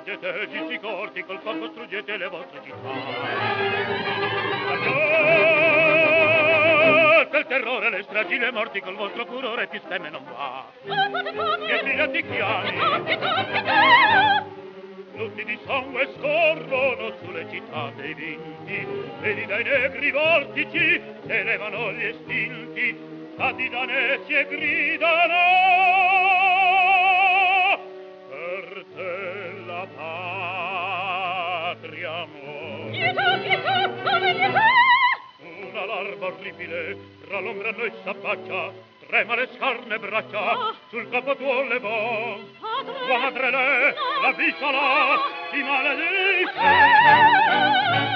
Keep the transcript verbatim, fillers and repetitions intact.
siete gisti corti, col corpo struggete le vostre città. Del terrore le stragi le morti, col vostro furore più stemme non va. Che piraticchiani, tutti di sangue scorrono sulle città dei vinti, vedi dai negri vortici se levano gli estinti, stati danesi e gridano per te la patria muore. Pietà, pietà, come pietà! Una larva orribile tra l'ombra noi s'abbaccia, trema le scarne braccia, Oh. sul capo tuo levò. Padre! Tua madre le, No. la vita là, ti maledice. Padre!